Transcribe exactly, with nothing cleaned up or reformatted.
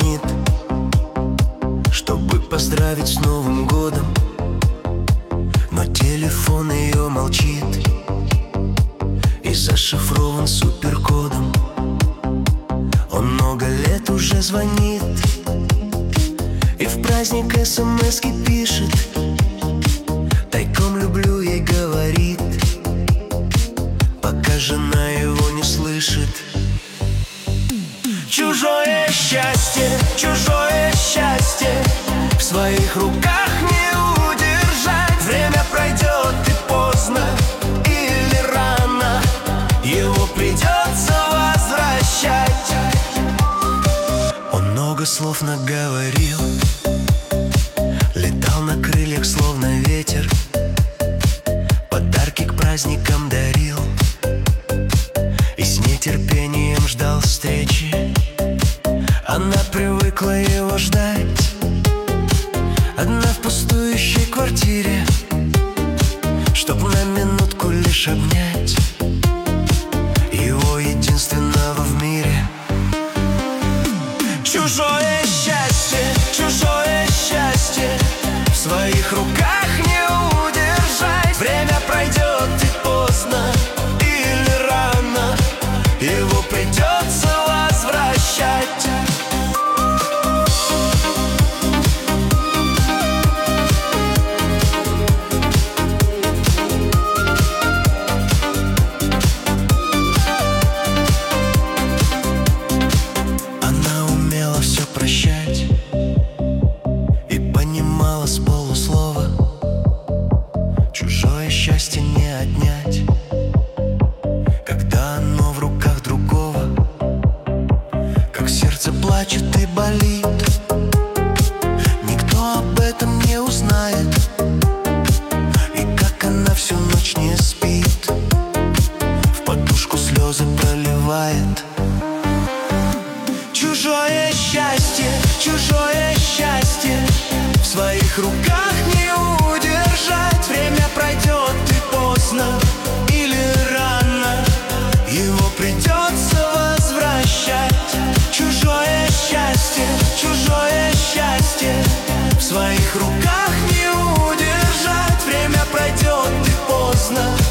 звонит, чтобы поздравить с Новым годом, но телефон ее молчит и зашифрован суперкодом. Он много лет уже звонит и в праздник смски пишет, тайком люблю ей говорит, пока жена его не слышит. Чужое счастье, чужое счастье в своих руках не удержать. Время пройдет и поздно или рано, его придется возвращать. Он много слов наговорил, летал на крыльях словно ветер, подарки к праздникам дарил и с нетерпением ждал встречи. Она привыкла его ждать, одна в пустующей квартире, чтоб на минутку лишь обнять его единственного в мире. Чужое счастье, чужое счастье в своих руках не удержать. Время пройдет и поздно или рано, его придется возвращать. Прощать и понимала с полуслова, чужое счастье не отнять, когда оно в руках другого. Как сердце плачет и болит, никто об этом не узнает, и как она всю ночь не спит, в подушку слезы проливает. Чужое счастье, чужое счастье в своих руках не удержать. Время пройдет и поздно или рано, его придется возвращать. Чужое счастье, чужое счастье в своих руках не удержать. Время пройдет и поздно